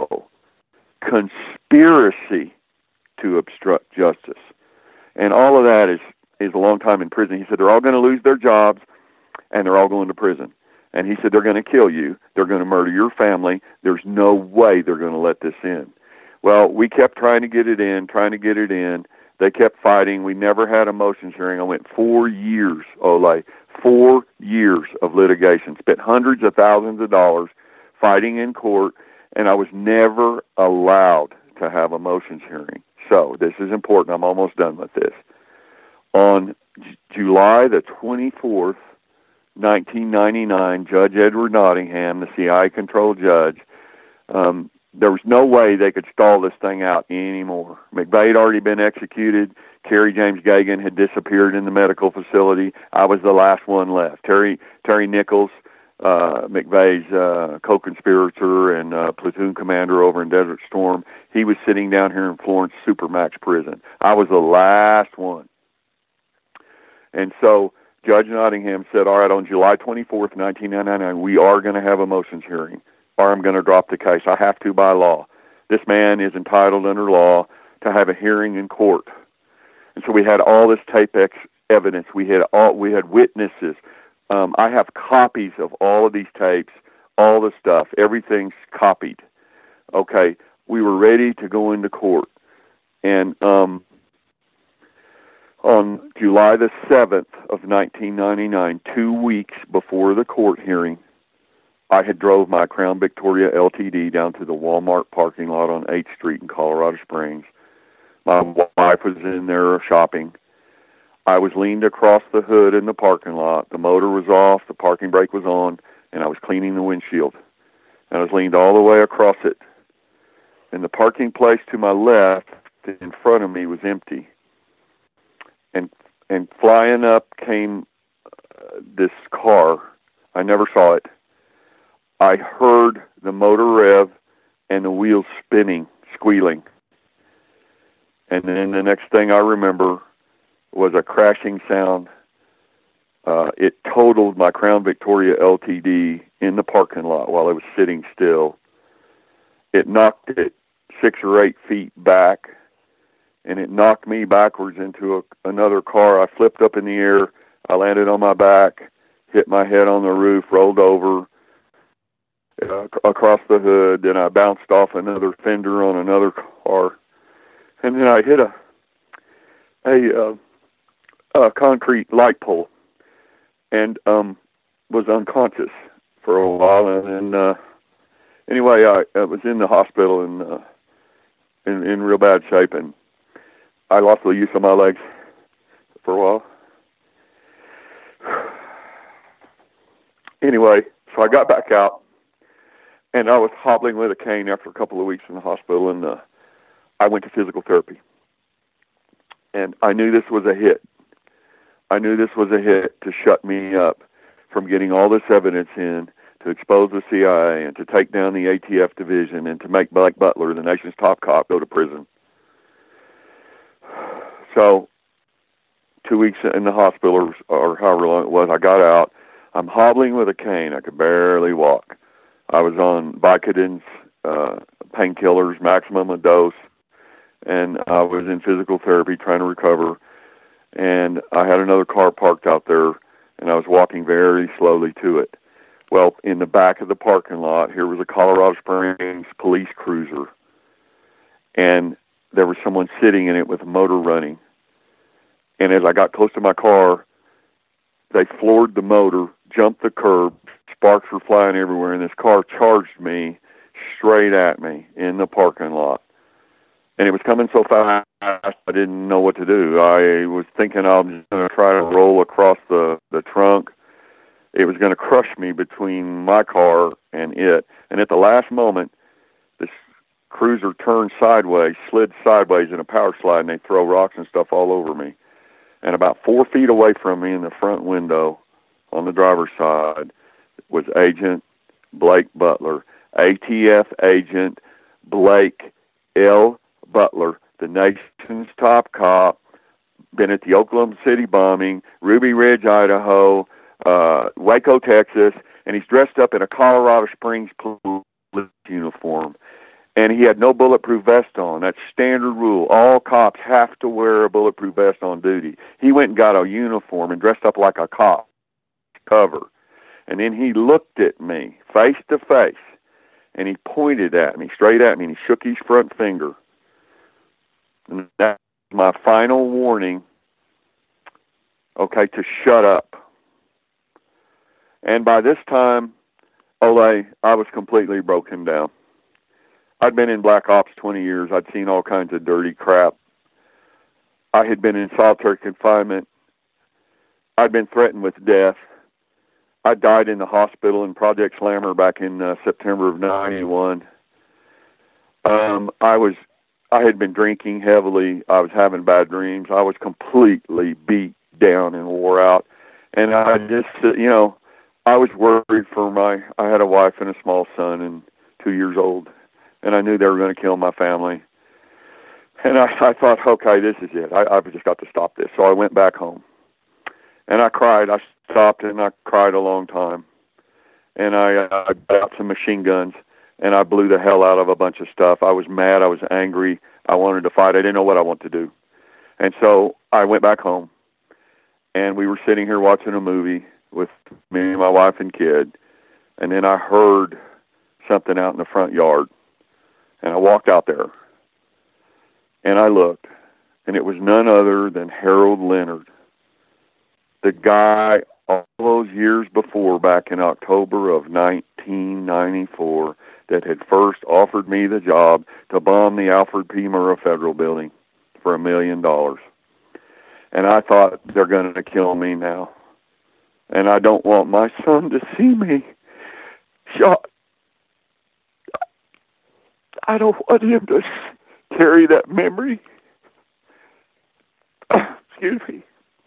conspiracy to obstruct justice." And all of that is, is a long time in prison. He said, "They're all going to lose their jobs, and they're all going to prison." And he said, "They're going to kill you. They're going to murder your family. There's no way they're going to let this in." Well, we kept trying to get it in, trying to get it in. They kept fighting. We never had a motions hearing. I went four years, Ole, four years of litigation, spent hundreds of thousands of dollars fighting in court, and I was never allowed to have a motions hearing. So this is important. I'm almost done with this. On J- July the twenty-fourth, nineteen ninety-nine, Judge Edward Nottingham, the C I A-controlled judge, um, there was no way they could stall this thing out anymore. McVeigh had already been executed. Kerry James Gagan had disappeared in the medical facility. I was the last one left. Terry Terry Nichols, uh, McVeigh's uh, co-conspirator and uh, platoon commander over in Desert Storm, he was sitting down here in Florence Supermax prison. I was the last one. And so Judge Nottingham said, "All right, on July twenty-fourth, nineteen ninety-nine, we are going to have a motions hearing, or I'm going to drop the case. I have to by law. This man is entitled under law to have a hearing in court." And so we had all this tape ex- evidence. We had all we had witnesses. Um, I have copies of all of these tapes, all the stuff. Everything's copied. Okay, we were ready to go into court, and um, on July the seventh of nineteen ninety-nine, two weeks before the court hearing, I had drove my Crown Victoria L T D down to the Walmart parking lot on eighth Street in Colorado Springs. My wife was in there shopping. I was leaned across the hood in the parking lot. The motor was off, the parking brake was on, and I was cleaning the windshield. And I was leaned all the way across it. And the parking place to my left in front of me was empty. And and flying up came uh, this car. I never saw it. I heard the motor rev. and the wheels spinning, squealing. And then the next thing I remember was a crashing sound. Uh, it totaled my Crown Victoria L T D in the parking lot while I was sitting still. It knocked it six or eight feet back, and it knocked me backwards into a, another car. I flipped up in the air. I landed on my back, hit my head on the roof, rolled over uh, across the hood. Then I bounced off another fender on another car, and then I hit a a, uh, a concrete light pole and um, was unconscious for a while. And then uh, anyway, I, I was in the hospital and uh, in in real bad shape, and I lost the use of my legs for a while. Anyway, so I got back out, and I was hobbling with a cane after a couple of weeks in the hospital, and uh, I went to physical therapy. And I knew this was a hit. I knew this was a hit to shut me up from getting all this evidence in, to expose the C I A, and to take down the A T F division, and to make Blake Butler, the nation's top cop, go to prison. So two weeks in the hospital, or, or however long it was, I got out. I'm hobbling with a cane. I could barely walk. I was on Vicodins, uh, painkillers, maximum a dose, and I was in physical therapy trying to recover. And I had another car parked out there, and I was walking very slowly to it. Well, in the back of the parking lot, here was a Colorado Springs police cruiser, and there was someone sitting in it with a motor running. And as I got close to my car, they floored the motor, jumped the curb, sparks were flying everywhere, and this car charged me straight at me in the parking lot. And it was coming so fast, I didn't know what to do. I was thinking I was going to try to roll across the, the trunk. It was going to crush me between my car and it. And at the last moment, this cruiser turned sideways, slid sideways in a power slide, and they throw rocks and stuff all over me. And about four feet away from me in the front window on the driver's side was Agent Blake Butler, A T F Agent Blake L. Butler, the nation's top cop, been at the Oklahoma City bombing, Ruby Ridge, Idaho, uh, Waco, Texas, and he's dressed up in a Colorado Springs police uniform. And he had no bulletproof vest on. That's standard rule. All cops have to wear a bulletproof vest on duty. He went and got a uniform and dressed up like a cop, cover. And then he looked at me face to face, and he pointed at me, straight at me, and he shook his front finger. And that's my final warning, okay, to shut up. And by this time, Ole, I was completely broken down. I'd been in black ops twenty years. I'd seen all kinds of dirty crap. I had been in solitary confinement. I'd been threatened with death. I died in the hospital in Project Slammer back in uh, September of ninety-one. Um, I was, I had been drinking heavily. I was having bad dreams. I was completely beat down and wore out. And I just, uh, you know, I was worried for my, I had a wife and a small son and two years old. And I knew they were going to kill my family. And I, I thought, okay, this is it. I, I've just got to stop this. So I went back home. And I cried. I stopped and I cried a long time. And I, uh, got out some machine guns, and I blew the hell out of a bunch of stuff. I was mad. I was angry. I wanted to fight. I didn't know what I wanted to do. And so I went back home. And we were sitting here watching a movie with me and my wife and kid. And then I heard something out in the front yard. And I walked out there, and I looked, and it was none other than Harold Leonard, the guy all those years before, back in October of nineteen ninety-four, that had first offered me the job to bomb the Alfred P. Murrah Federal Building for a million dollars. And I thought, they're going to kill me now. And I don't want my son to see me shot. I don't want him to carry that memory. Excuse me.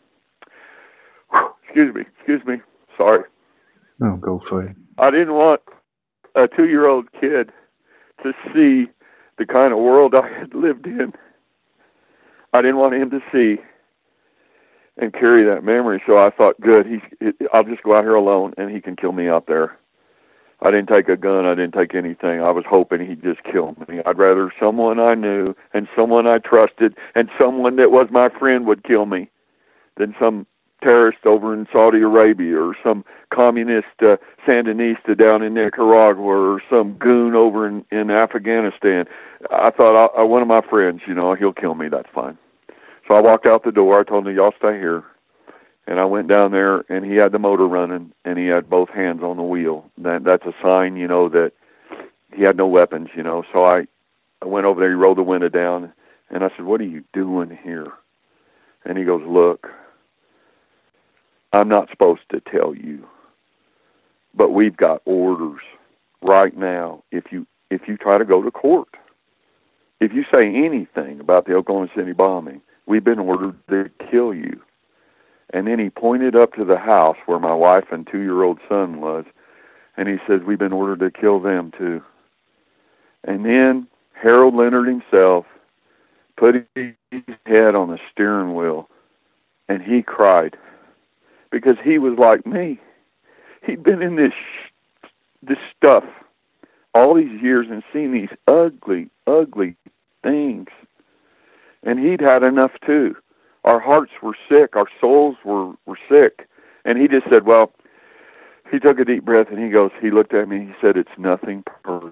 Excuse me. Excuse me. Sorry. No, go for it. I didn't want a two-year-old kid to see the kind of world I had lived in. I didn't want him to see and carry that memory, so I thought, good, he's, I'll just go out here alone, and he can kill me out there. I didn't take a gun. I didn't take anything. I was hoping he'd just kill me. I'd rather someone I knew and someone I trusted and someone that was my friend would kill me than some terrorist over in Saudi Arabia or some communist uh, Sandinista down in Nicaragua or some goon over in, in Afghanistan. I thought, I, I, one of my friends, you know, he'll kill me. That's fine. So I walked out the door. I told him, y'all stay here. And I went down there, and he had the motor running, and he had both hands on the wheel. That, that's a sign, you know, that he had no weapons, you know. So I, I went over there. He rolled the window down, and I said, what are you doing here? And he goes, look, I'm not supposed to tell you, but we've got orders right now. If you if you try to go to court, if you say anything about the Oklahoma City bombing, we've been ordered to kill you. And then he pointed up to the house where my wife and two-year-old son was, and he says, we've been ordered to kill them too. And then Harold Leonard himself put his head on the steering wheel, and he cried because he was like me. He'd been in this this stuff all these years and seen these ugly, ugly things, and he'd had enough too. Our hearts were sick. Our souls were, were sick. And he just said, well, he took a deep breath, and he goes, he looked at me, and he said, it's nothing personal.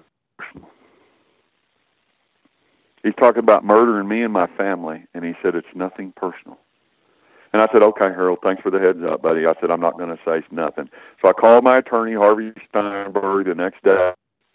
He's talking about murdering me and my family, and he said, it's nothing personal. And I said, okay, Harold, thanks for the heads up, buddy. I said, I'm not going to say nothing. So I called my attorney, Harvey Steinberg, the next day,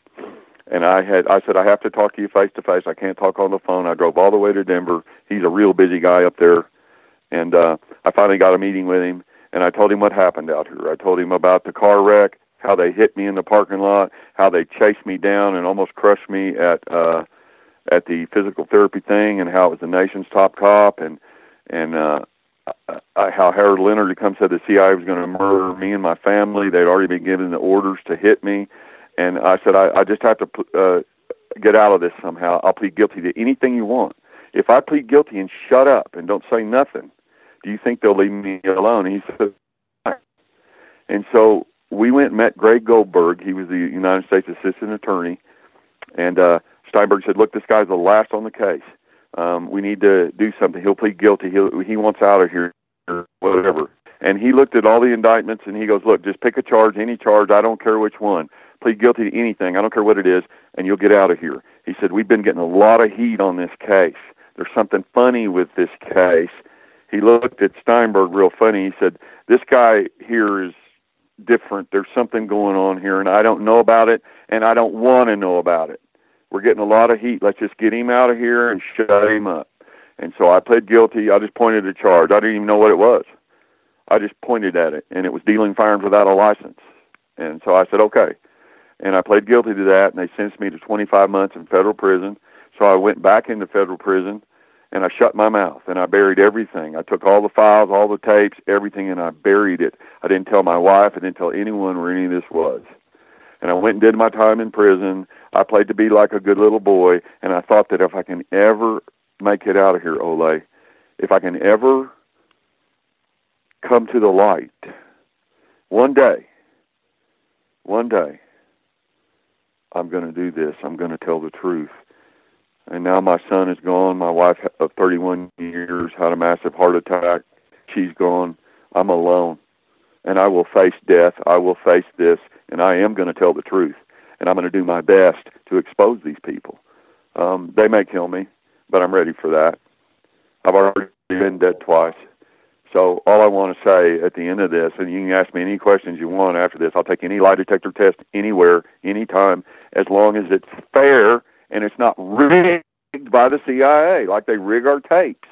and I had I said, I have to talk to you face-to-face. I can't talk on the phone. I drove all the way to Denver. He's a real busy guy up there. And uh, I finally got a meeting with him, and I told him what happened out here. I told him about the car wreck, how they hit me in the parking lot, how they chased me down and almost crushed me at uh, at the physical therapy thing, and how it was the nation's top cop, and and uh, I, how Harold Leonard had come said the C I A was going to murder me and my family. They'd already been given the orders to hit me, and I said, I, I just have to uh, get out of this somehow. I'll plead guilty to anything you want. If I plead guilty and shut up and don't say nothing, do you think they'll leave me alone? And he said, right. And so we went and met Greg Goldberg. He was the United States Assistant Attorney. And uh, Steinberg said, look, this guy's the last on the case. Um, we need to do something. He'll plead guilty. He'll, he wants out of here, whatever. And he looked at all the indictments, and he goes, look, just pick a charge, any charge. I don't care which one. Plead guilty to anything. I don't care what it is, and you'll get out of here. He said, we've been getting a lot of heat on this case. There's something funny with this case. He looked at Steinberg real funny. He said, this guy here is different. There's something going on here, and I don't know about it, and I don't want to know about it. We're getting a lot of heat. Let's just get him out of here and shut him up. And so I pled guilty. I just pointed a charge. I didn't even know what it was. I just pointed at it, and it was dealing firearms without a license. And so I said, okay. And I pled guilty to that, and they sentenced me to twenty-five months in federal prison. So I went back into federal prison, and I shut my mouth, and I buried everything. I took all the files, all the tapes, everything, and I buried it. I didn't tell my wife. I didn't tell anyone where any of this was. And I went and did my time in prison. I played to be like a good little boy, and I thought that if I can ever make it out of here, Ole, if I can ever come to the light, one day, one day, I'm going to do this. I'm going to tell the truth. And now my son is gone. My wife of thirty-one years had a massive heart attack. She's gone. I'm alone. And I will face death. I will face this. And I am going to tell the truth. And I'm going to do my best to expose these people. Um, they may kill me, but I'm ready for that. I've already been dead twice. So all I want to say at the end of this, and you can ask me any questions you want after this, I'll take any lie detector test anywhere, anytime, as long as it's fair and it's not rigged by the C I A, like they rig our tapes.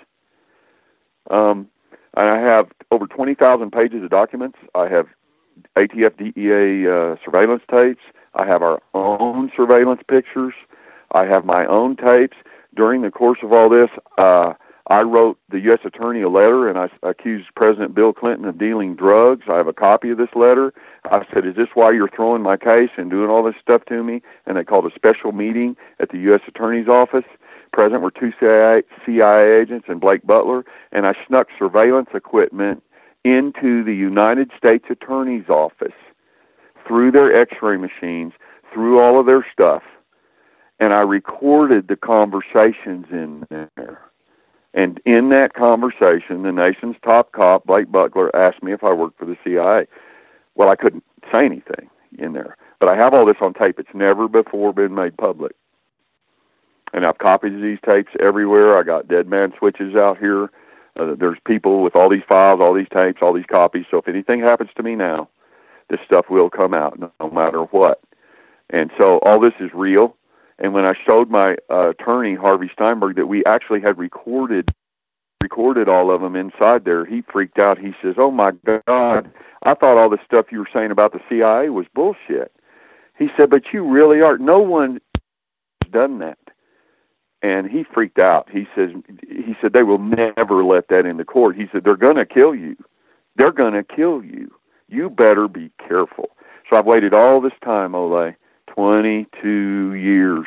Um, and I have over twenty thousand pages of documents. I have A T F D E A uh, surveillance tapes. I have our own surveillance pictures. I have my own tapes. During the course of all this, uh, I wrote the U S attorney a letter, and I accused President Bill Clinton of dealing drugs. I have a copy of this letter. I said, is this why you're throwing my case and doing all this stuff to me? And they called a special meeting at the U S attorney's office. Present were two C I A agents and Blake Butler, and I snuck surveillance equipment into the United States attorney's office through their x-ray machines, through all of their stuff, and I recorded the conversations in there. And in that conversation, the nation's top cop, Blake Butler, asked me if I worked for the C I A. Well, I couldn't say anything in there, but I have all this on tape. It's never before been made public. And I've copied these tapes everywhere. I got dead man switches out here. Uh, there's people with all these files, all these tapes, all these copies. So if anything happens to me now, this stuff will come out no, no matter what. And so all this is real. And when I showed my uh, attorney, Harvey Steinberg, that we actually had recorded recorded all of them inside there, he freaked out. He says, oh, my God, I thought all this stuff you were saying about the C I A was bullshit. He said, but you really are. No one has done that. And he freaked out. He says, he said, they will never let that into court. He said, they're going to kill you. They're going to kill you. You better be careful. So I've waited all this time, Ole, twenty-two years.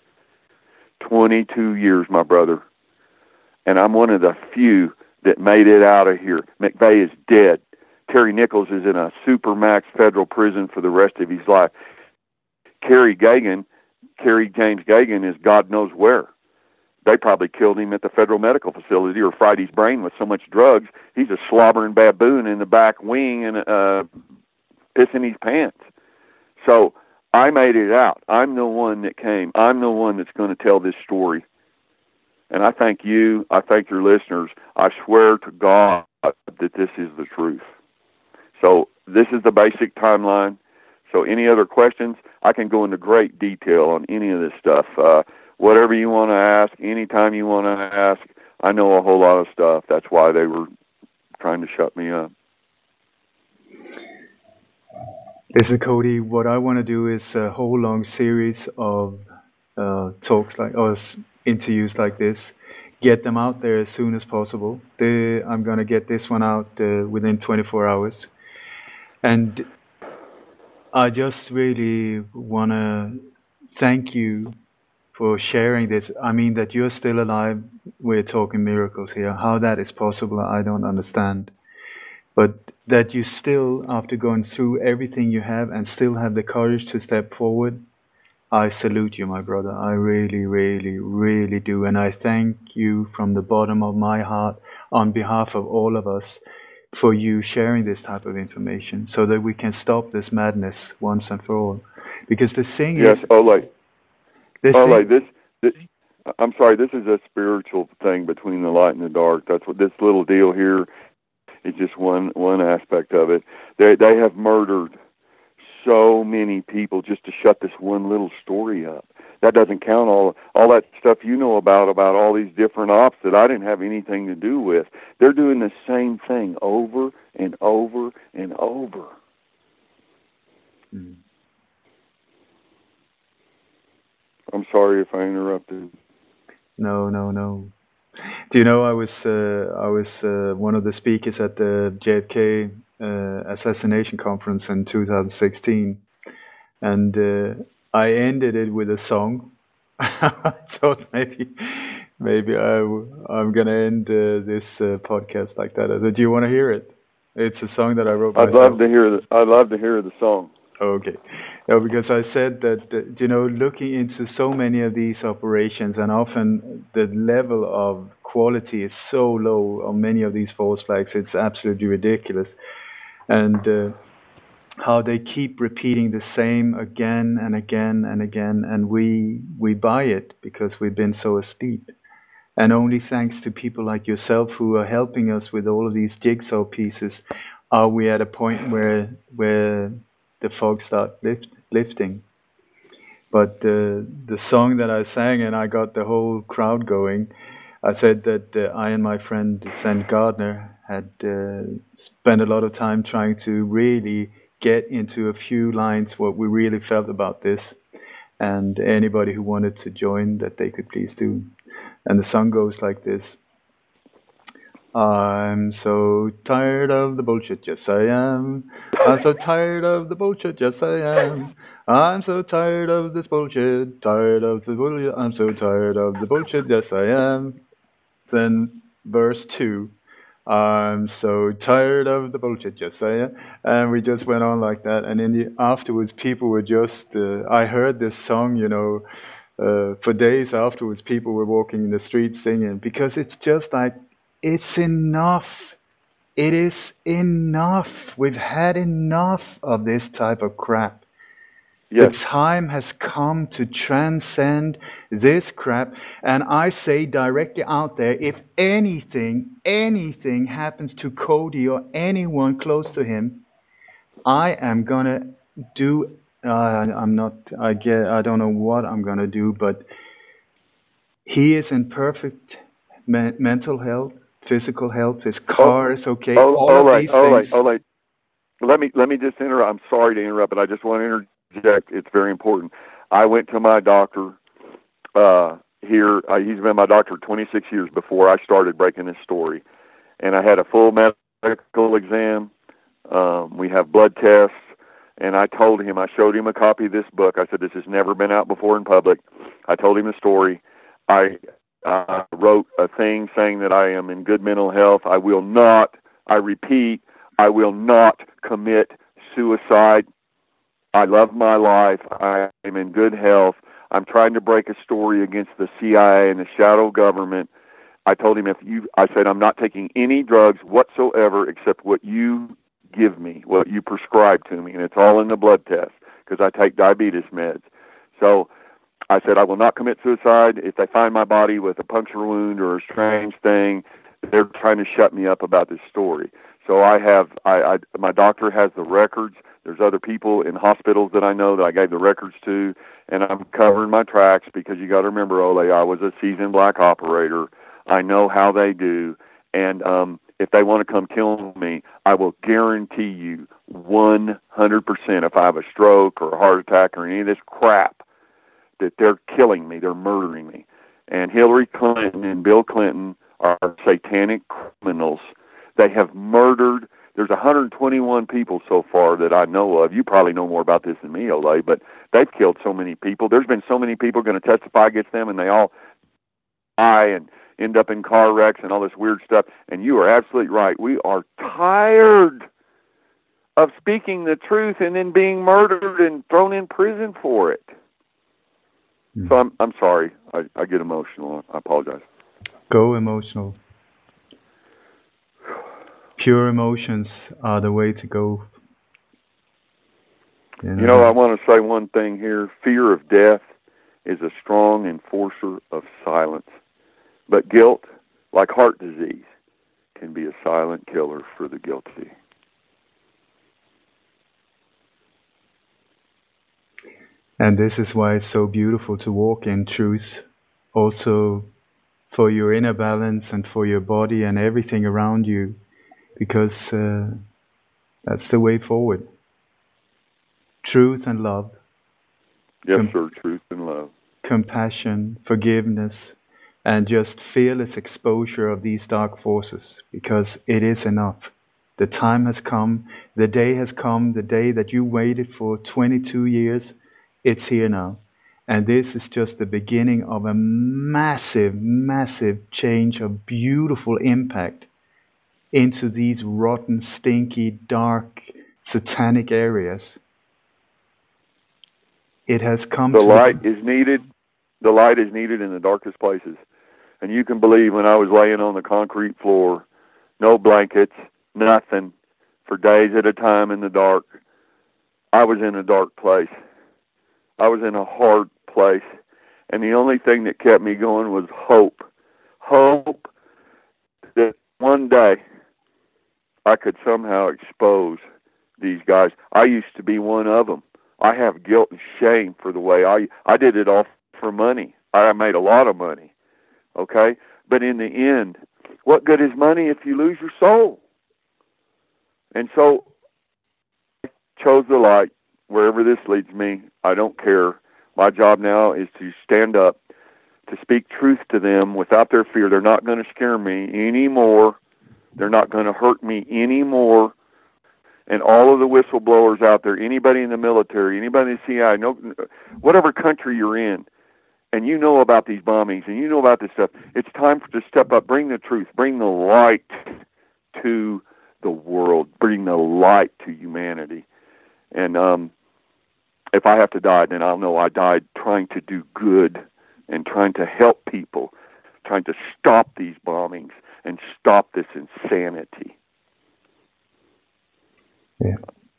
twenty-two years, my brother. And I'm one of the few that made it out of here. McVeigh is dead. Terry Nichols is in a supermax federal prison for the rest of his life. Kerry Gagan, Kerry James Gagan is God knows where. They probably killed him at the federal medical facility or fried his brain with so much drugs. He's a slobbering baboon in the back wing and uh, pissing his pants. So I made it out. I'm the one that came. I'm the one that's going to tell this story. And I thank you. I thank your listeners. I swear to God that this is the truth. So this is the basic timeline. So any other questions, I can go into great detail on any of this stuff. Uh, whatever you want to ask, anytime you want to ask. I know a whole lot of stuff. That's why they were trying to shut me up. Listen, Cody, what I want to do is a whole long series of uh, talks like or interviews like this. Get them out there as soon as possible. The, I'm going to get this one out uh, within twenty-four hours. And I just really want to thank you for sharing this. I mean, that you're still alive. We're talking miracles here. How that is possible, I don't understand. But that you still, after going through everything you have and still have the courage to step forward, I salute you, my brother. I really, really, really do. And I thank you from the bottom of my heart on behalf of all of us for you sharing this type of information so that we can stop this madness once and for all. Because the thing Yes, is... Ole. The Ole, thing, this, this, I'm sorry, this is a spiritual thing between the light and the dark. That's what this little deal here is, just one one aspect of it. They they have murdered so many people just to shut this one little story up. That doesn't count all all that stuff you know about, about all these different ops that I didn't have anything to do with. They're doing the same thing over and over and over. Mm. I'm sorry if I interrupted. No, no, no. Do you know I was uh, I was uh, one of the speakers at the J F K uh, assassination conference in two thousand sixteen, and uh, I ended it with a song. I thought maybe maybe I w- I'm gonna end uh, this uh, podcast like that. I said, do you want to hear it? It's a song that I wrote I'd myself. love to hear the I'd love to hear the song. Okay. No, because I said that, uh, you know, looking into so many of these operations, and often the level of quality is so low on many of these false flags, it's absolutely ridiculous. And uh, how they keep repeating the same again and again and again, and we we buy it because we've been so asleep. And only thanks to people like yourself who are helping us with all of these jigsaw pieces are we at a point where where the fog start lift, lifting. But the the song that I sang and I got the whole crowd going, I said that uh, I and my friend Sam Gardner had uh, spent a lot of time trying to really get into a few lines what we really felt about this, and anybody who wanted to join that they could please do. And the song goes like this. I'm so tired of the bullshit, yes I am. I'm so tired of the bullshit, yes I am. I'm so tired of this bullshit, tired of the bullshit, I'm so tired of the bullshit, yes I am. Then verse two. I'm so tired of the bullshit, yes I am. And we just went on like that. And then the, afterwards, people were just, uh, I heard this song, you know, uh, for days afterwards, people were walking in the streets singing because it's just like, it's enough. It is enough. We've had enough of this type of crap. The Yes. time has come to transcend this crap. And I say directly out there, if anything, anything happens to Cody or anyone close to him, I am gonna do, uh, I'm not, I get, I don't know what I'm gonna do, but he is in perfect me- mental health, physical health. His Oh, car is okay. oh, All of Ole, these Ole, things. Ole. Let me let me just interrupt. I'm sorry to interrupt, but I just want to interject. It's very important. I went to my doctor uh, here. Uh, he's been my doctor twenty-six years before I started breaking this story, and I had a full medical exam. Um, we have blood tests, and I told him, I showed him a copy of this book. I said, this has never been out before in public. I told him the story. I uh, wrote a thing saying that I am in good mental health. I will not, I repeat, I will not commit suicide. I love my life. I am in good health. I'm trying to break a story against the C I A and the shadow government. I told him, if you, I said, I'm not taking any drugs whatsoever except what you give me, what you prescribe to me, and it's all in the blood test because I take diabetes meds. So I said, I will not commit suicide. If they find my body with a puncture wound or a strange thing, they're trying to shut me up about this story. So I have, I, I my doctor has the records. There's other people in hospitals that I know that I gave the records to, and I'm covering my tracks because you got to remember, Ole, I was a seasoned black operator. I know how they do, and um, if they want to come kill me, I will guarantee you one hundred percent if I have a stroke or a heart attack or any of this crap, that they're killing me, they're murdering me. And Hillary Clinton and Bill Clinton are satanic criminals. They have murdered, there's one hundred twenty-one people so far that I know of. You probably know more about this than me, Ole, but they've killed so many people. There's been so many people going to testify against them, and they all die and end up in car wrecks and all this weird stuff. And you are absolutely right. We are tired of speaking the truth and then being murdered and thrown in prison for it. So I'm I'm sorry. I, I get emotional. I apologize. Go emotional. Pure emotions are the way to go. You You know, I know. want to say one thing here. Fear of death is a strong enforcer of silence. But guilt, like heart disease, can be a silent killer for the guilty. And this is why it's so beautiful to walk in truth, also for your inner balance and for your body and everything around you, because uh, that's the way forward. Truth and love. Yes, Com- sir. Truth and love. compassion, forgiveness, and just fearless exposure of these dark forces, because it is enough. The time has come, the day has come, the day that you waited for twenty-two years, it's here now. And this is just the beginning of a massive, massive change of beautiful impact into these rotten, stinky, dark, satanic areas. It has come The to light the... is needed. The light is needed in the darkest places. And you can believe when I was laying on the concrete floor, no blankets, nothing, for days at a time in the dark, I was in a dark place. I was in a hard place. And the only thing that kept me going was hope. Hope that one day I could somehow expose these guys. I used to be one of them. I have guilt and shame for the way I I did it all for money. I made a lot of money, okay? But in the end, what good is money if you lose your soul? And so I chose the light. Wherever this leads me, I don't care. My job now is to stand up, to speak truth to them without their fear. They're not going to scare me anymore. They're not going to hurt me anymore. And all of the whistleblowers out there, anybody in the military, anybody in the C I A, no, whatever country you're in, and you know about these bombings and you know about this stuff, it's time to step up, bring the truth, bring the light to the world, bring the light to humanity. And um, if I have to die, then I'll know I died trying to do good and trying to help people, trying to stop these bombings and stop this insanity. Yeah.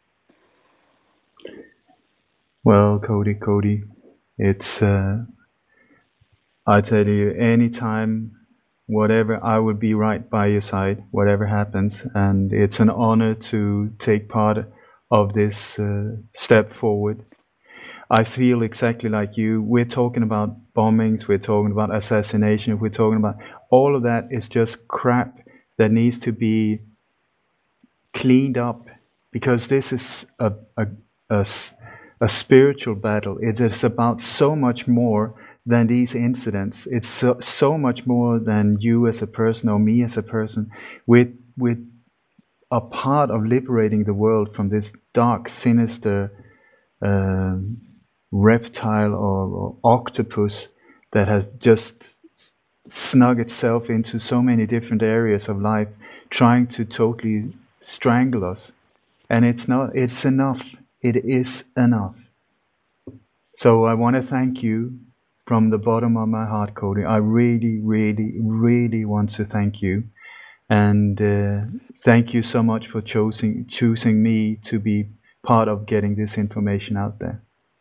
Well, Cody, Cody, it's, uh, I tell you, anytime, whatever, I will be right by your side, whatever happens. And it's an honor to take part of this uh, step forward. I feel exactly like you. We're talking about bombings, we're talking about assassination, we're talking about all of that is just crap that needs to be cleaned up, because this is a, a, a, a spiritual battle. It is about so much more than these incidents. It's so, so much more than you as a person or me as a person. We're, we're a part of liberating the world from this dark, sinister um, reptile or, or octopus that has just snug itself into so many different areas of life, trying to totally strangle us. And it's not, it's enough. It is enough. So I want to thank you from the bottom of my heart, Cody. I really, really, really want to thank you. And uh, thank you so much for choosing choosing me to be part of getting this information out there.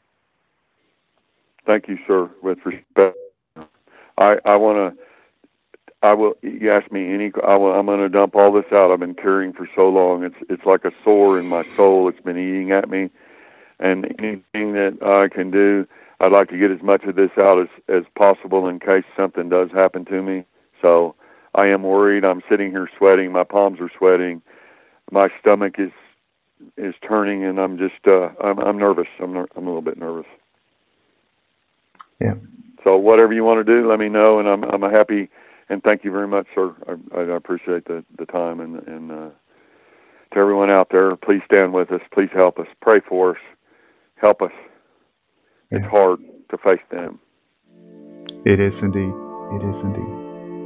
Thank you, sir. With respect, I, I want to, I will, you ask me any, I will, I'm going to dump all this out. I've been carrying for so long. It's, it's like a sore in my soul. It's been eating at me. And anything that I can do, I'd like to get as much of this out as, as possible in case something does happen to me. So I am worried. I'm sitting here sweating. My palms are sweating. My stomach is is turning, and I'm just uh, I'm I'm nervous. I'm ner- I'm a little bit nervous. Yeah. So whatever you want to do, let me know, and I'm I'm happy. And thank you very much, sir. I, I appreciate the, the time, and and uh, to everyone out there, please stand with us. Please help us. Pray for us. Help us. Yeah. It's hard to face them. It is indeed. It is indeed.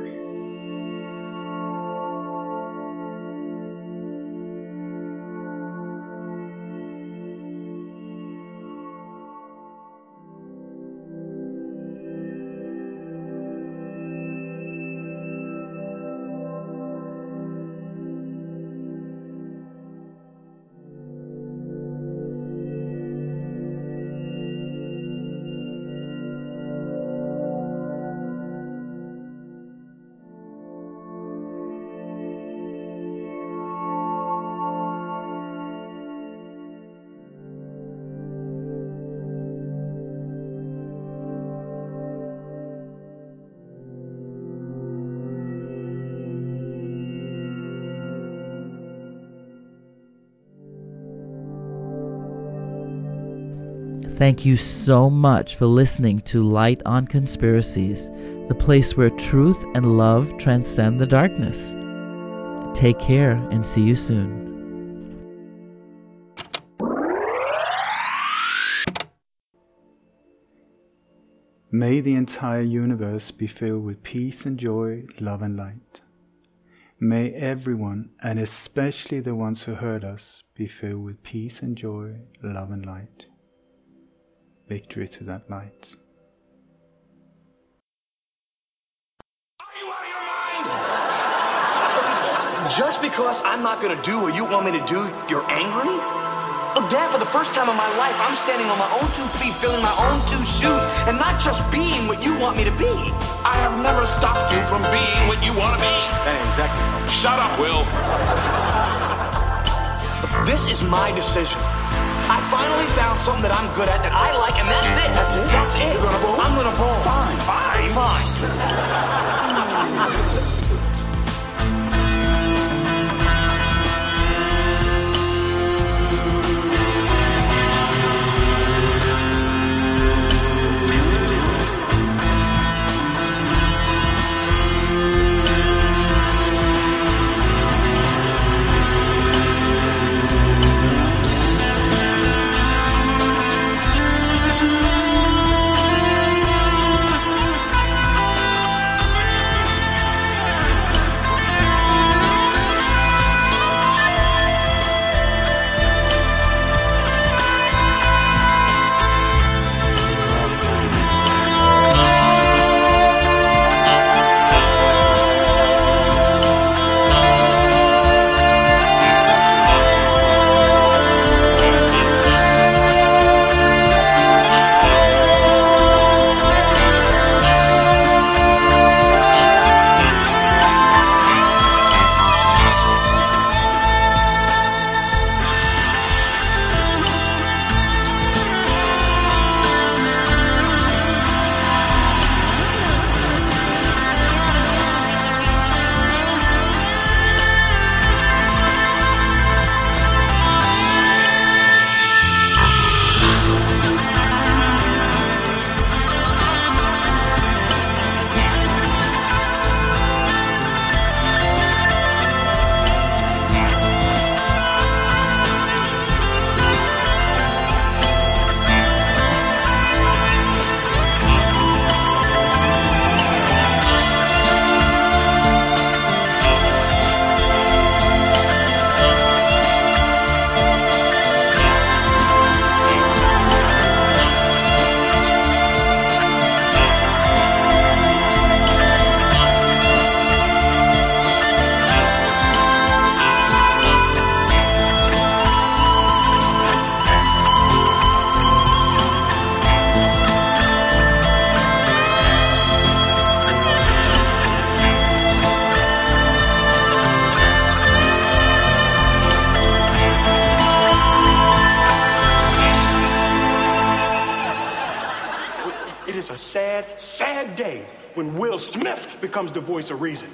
Thank you so much for listening to Light on Conspiracies, the place where truth and love transcend the darkness. Take care and see you soon. May the entire universe be filled with peace and joy, love and light. May everyone, and especially the ones who hurt us, be filled with peace and joy, love and light. Victory to that light. Are you out of your mind? Just because I'm not going to do what you want me to do, you're angry? Look, Dad, for the first time in my life, I'm standing on my own two feet, filling my own two shoes, and not just being what you want me to be. I have never stopped you from being what you want to be. That ain't exactly true. Shut up, Will. This is my decision. I finally found something that I'm good at, that I like, and that's it. That's it? That's it. You're gonna bowl? I'm gonna bowl. Fine. Fine. Fine. when Will Smith becomes the voice of reason.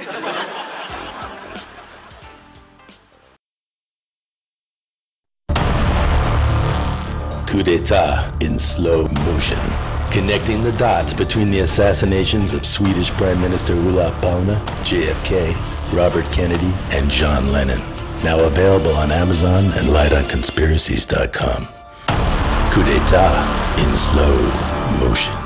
Coup d'etat in slow motion, connecting the dots between the assassinations of Swedish Prime Minister Olof Palme, J F K, Robert Kennedy, and John Lennon. Now available on Amazon and light on conspiracies dot com. Coup d'etat in slow motion.